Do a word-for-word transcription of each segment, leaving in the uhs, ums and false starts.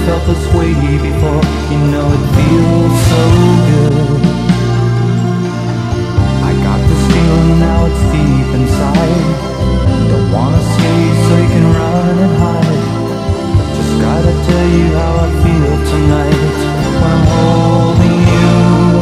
felt this way before. You know it feels so good. I got this feeling now, it's deep inside. Don't wanna escape so you can run and hide. Just gotta tell you how I feel tonight when I'm holding you.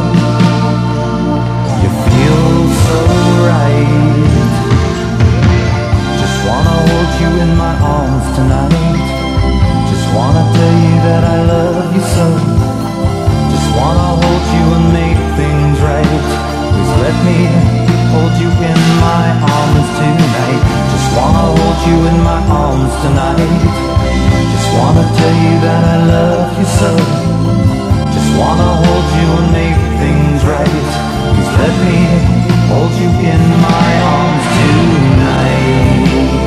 You feel so right. Just wanna hold you in my arms tonight. Just wanna tell you that I love you so. Just wanna hold you and make things right. Please let me hold you in my arms tonight. Just wanna hold you in my arms tonight. Just wanna tell you that I love you so. Just wanna hold you and make things right. Please let me hold you in my arms tonight.